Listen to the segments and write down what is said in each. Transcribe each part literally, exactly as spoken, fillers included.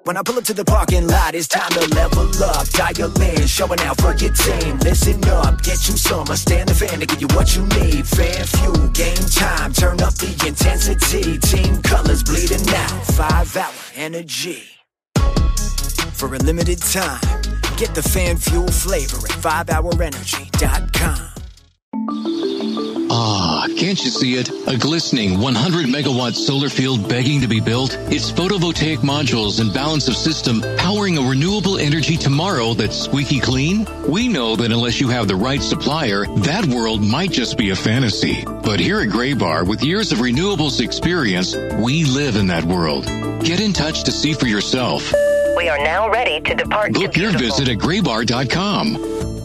When I pull up to the parking lot, it's time to level up. Dial in, showing out for your team. Listen up, get you some. I stand the fan to give you what you need. Fan fuel, game time, turn up the intensity. Team colors bleeding out, five hour energy. For a limited time, get the fan fuel flavor at five hour energy dot com. Ah, can't you see it? A glistening one hundred megawatt solar field begging to be built? Its photovoltaic modules and balance of system powering a renewable energy tomorrow that's squeaky clean? We know that unless you have the right supplier, that world might just be a fantasy. But here at Graybar, with years of renewables experience, we live in that world. Get in touch to see for yourself. We are now ready to depart. Book your visit at graybar dot com.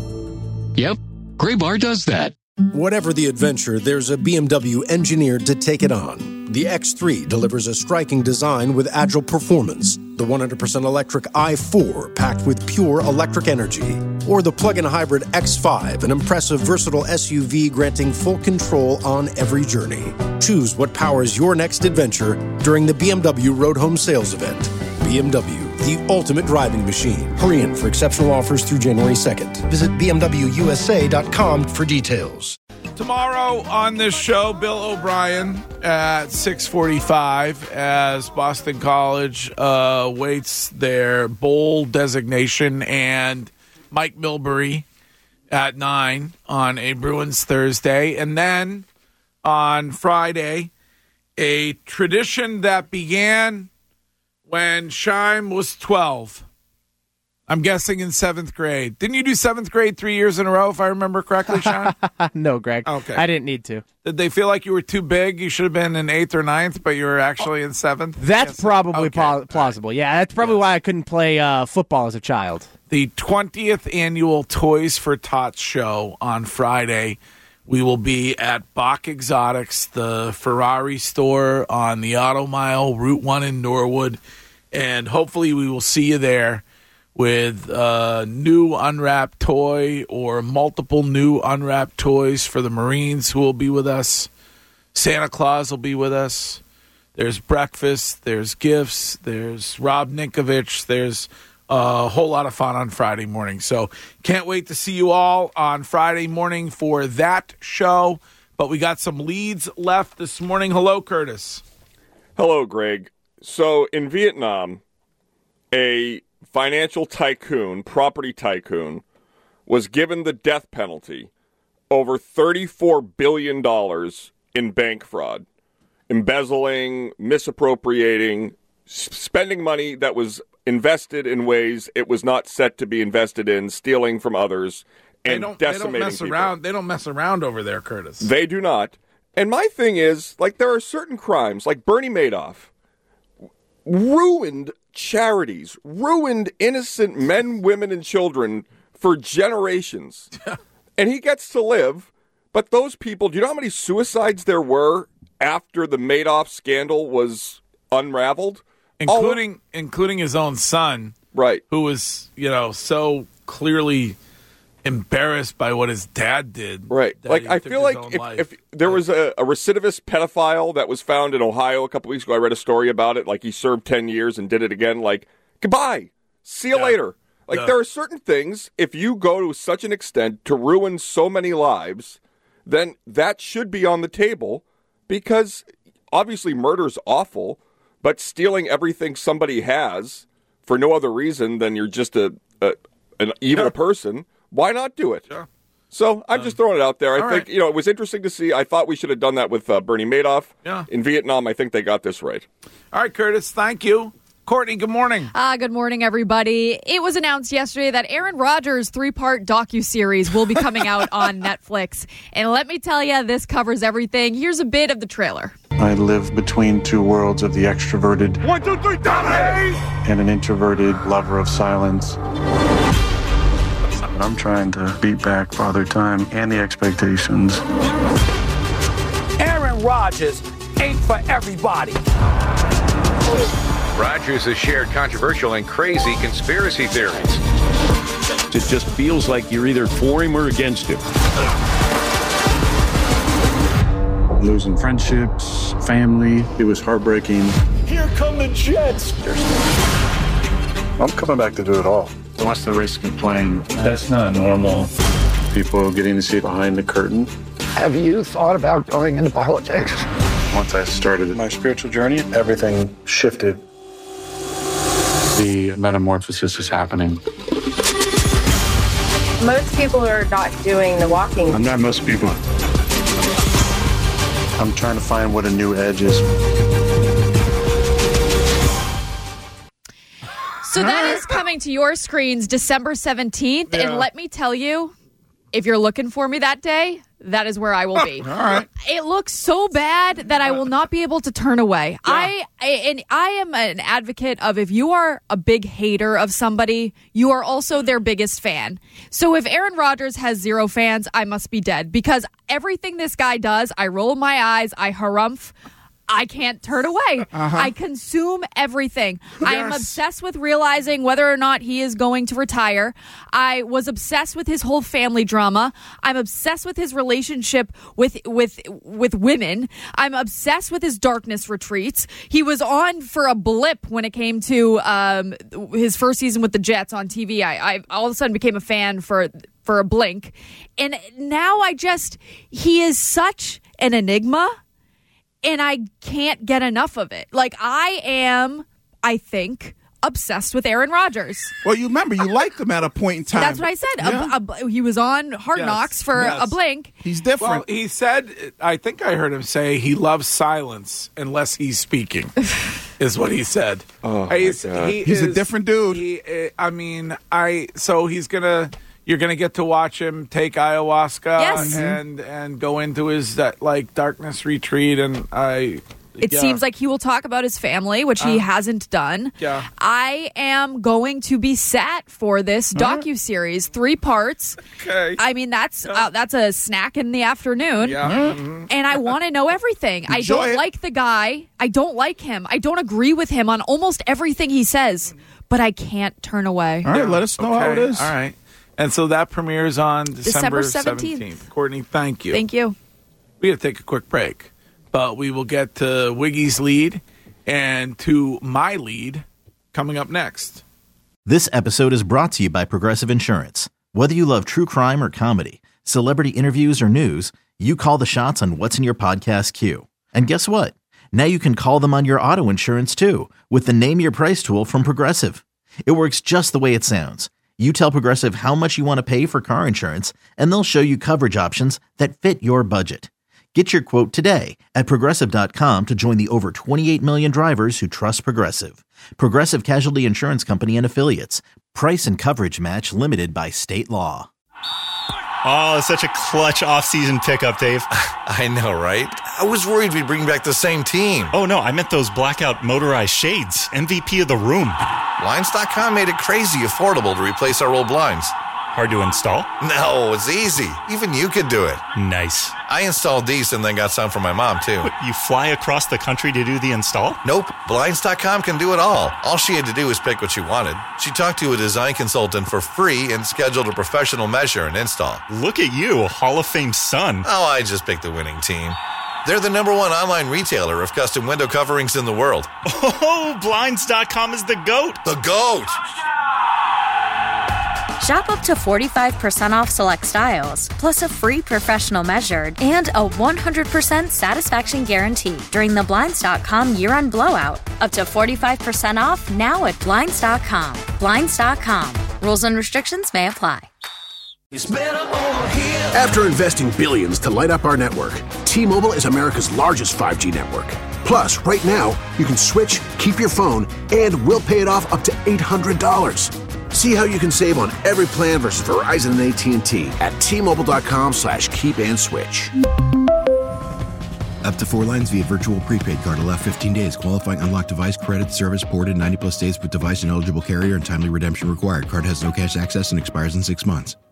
Yep, Graybar does that. Whatever the adventure, there's a B M W engineered to take it on. The X three delivers a striking design with agile performance. The one hundred percent electric i four packed with pure electric energy. Or the plug-in hybrid X five, an impressive versatile S U V granting full control on every journey. Choose what powers your next adventure during the B M W Road Home Sales Event. B M W, the ultimate driving machine. Hurry in for exceptional offers through January second. Visit b m w u s a dot com for details. Tomorrow on this show, Bill O'Brien at six forty-five as Boston College uh, waits their bowl designation, and Mike Milbury at nine on a Bruins Thursday. And then on Friday, a tradition that began when Scheim was twelve. I'm guessing in seventh grade. Didn't you do seventh grade three years in a row, if I remember correctly, Scheim? No, Greg. Okay. I didn't need to. Did they feel like you were too big? You should have been in eighth or ninth, but you were actually in seventh? That's yes. probably okay. pl- plausible. Yeah, that's probably yes. why I couldn't play uh, football as a child. The twentieth annual Toys for Tots show on Friday. We will be at Bach Exotics, the Ferrari store on the Auto Mile, Route one in Norwood. And hopefully we will see you there with a new unwrapped toy or multiple new unwrapped toys for the Marines who will be with us. Santa Claus will be with us. There's breakfast. There's gifts. There's Rob Ninkovich. There's a whole lot of fun on Friday morning. So can't wait to see you all on Friday morning for that show. But we got some leads left this morning. Hello, Curtis. Hello, Greg. So in Vietnam, a financial tycoon, property tycoon, was given the death penalty over thirty-four billion dollars in bank fraud, embezzling, misappropriating, spending money that was invested in ways it was not set to be invested in, stealing from others, and they don't, decimating they don't mess people. around. They don't mess around over there, Curtis. They do not. And my thing is, like, there are certain crimes, like Bernie Madoff, ruined charities, ruined innocent men, women, and children for generations. And he gets to live, but those people, do you know how many suicides there were after the Madoff scandal was unraveled? Including All, including his own son, right? Who was, you know, so clearly embarrassed by what his dad did. Right. Like, I feel like if, if there was a, a recidivist pedophile that was found in Ohio a couple weeks ago, I read a story about it, like he served ten years and did it again, like, goodbye, see you yeah. later. Like, yeah. there are certain things, if you go to such an extent to ruin so many lives, then that should be on the table, because obviously murder's awful, but stealing everything somebody has for no other reason than you're just a, a an evil yeah. person, why not do it? Sure. So I'm um, just throwing it out there. I think, right. you know, it was interesting to see. I thought we should have done that with uh, Bernie Madoff. Yeah. In Vietnam, I think they got this right. All right, Curtis, thank you. Courtney, good morning. Uh, good morning, everybody. It was announced yesterday that Aaron Rodgers' three-part docuseries will be coming out on Netflix. And let me tell you, this covers everything. Here's a bit of the trailer. I live between two worlds of the extroverted One, two, three, dominate! and an introverted lover of silence. I'm trying to beat back Father Time and the expectations. Aaron Rodgers ain't for everybody. Rodgers has shared controversial and crazy conspiracy theories. It just feels like you're either for him or against him. Losing friendships, family, it was heartbreaking. Here come the Jets. I'm coming back to do it all. What's the risk of playing? That's not normal. People getting to see behind the curtain. Have you thought about going into politics? Once I started my spiritual journey, everything shifted. The metamorphosis is happening. Most people are not doing the walking. I'm not most people. I'm trying to find what a new edge is. So that is coming to your screens December seventeenth. Yeah. And let me tell you, if you're looking for me that day, that is where I will be. All right. It looks so bad that I will not be able to turn away. Yeah. I, I and I am an advocate of if you are a big hater of somebody, you are also their biggest fan. So if Aaron Rodgers has zero fans, I must be dead because everything this guy does, I roll my eyes, I harumph. I can't turn away. Uh-huh. I consume everything. Yes. I am obsessed with realizing whether or not he is going to retire. I was obsessed with his whole family drama. I'm obsessed with his relationship with with with women. I'm obsessed with his darkness retreats. He was on for a blip when it came to um, his first season with the Jets on T V. I, I all of a sudden became a fan for for a blink. And now I just, he is such an enigma. And I can't get enough of it. Like, I am, I think, obsessed with Aaron Rodgers. Well, you remember, you liked him at a point in time. That's what I said. Yeah. A, a, he was on Hard yes. Knocks for yes. a blink. He's different. Well, he said, I think I heard him say he loves silence unless he's speaking, is what he said. Oh, he's my God. He he's is, a different dude. He, I mean, I so he's going to... You're going to get to watch him take ayahuasca yes. and and go into his that like darkness retreat, and I. It yeah. seems like he will talk about his family, which he uh, hasn't done. Yeah. I am going to be sat for this docuseries, three parts. Okay. I mean, that's yeah. uh, that's a snack in the afternoon. Yeah. Mm-hmm. And I want to know everything. I don't it. like the guy. I don't like him. I don't agree with him on almost everything he says, but I can't turn away. All right, yeah. let us know okay. how it is. All right. And so that premieres on December, December seventeenth. seventeenth. Courtney, thank you. Thank you. We got to take a quick break, but we will get to Wiggy's lead and to my lead coming up next. This episode is brought to you by Progressive Insurance. Whether you love true crime or comedy, celebrity interviews or news, you call the shots on what's in your podcast queue. And guess what? Now you can call them on your auto insurance too with the Name Your Price tool from Progressive. It works just the way it sounds. You tell Progressive how much you want to pay for car insurance, and they'll show you coverage options that fit your budget. Get your quote today at Progressive dot com to join the over twenty-eight million drivers who trust Progressive. Progressive Casualty Insurance Company and Affiliates. Price and coverage match limited by state law. Oh, such a clutch off-season pickup, Dave. I know, right? I was worried we'd bring back the same team. Oh, no, I meant those blackout motorized shades. M V P of the room. Blinds dot com made it crazy affordable to replace our old blinds. Hard to install? No, it's easy. Even you could do it. Nice. I installed these and then got some for my mom, too. What, you fly across the country to do the install? Nope. Blinds dot com can do it all. All she had to do was pick what she wanted. She talked to a design consultant for free and scheduled a professional measure and install. Look at you, a Hall of Fame son. Oh, I just picked the winning team. They're the number one online retailer of custom window coverings in the world. Oh, Blinds dot com is the GOAT. The GOAT! Shop up to forty-five percent off select styles, plus a free professional measured and a one hundred percent satisfaction guarantee during the Blinds dot com year-end blowout. Up to forty-five percent off now at Blinds dot com. Blinds dot com. Rules and restrictions may apply. After investing billions to light up our network, T-Mobile is America's largest five G network. Plus, right now, you can switch, keep your phone, and we'll pay it off up to eight hundred dollars. See how you can save on every plan versus Verizon and A T and T at T-Mobile.com slash keep and switch. Up to four lines via virtual prepaid card. Allow fifteen days. Qualifying unlocked device credit service ported ninety plus days with device and eligible carrier and timely redemption required. Card has no cash access and expires in six months.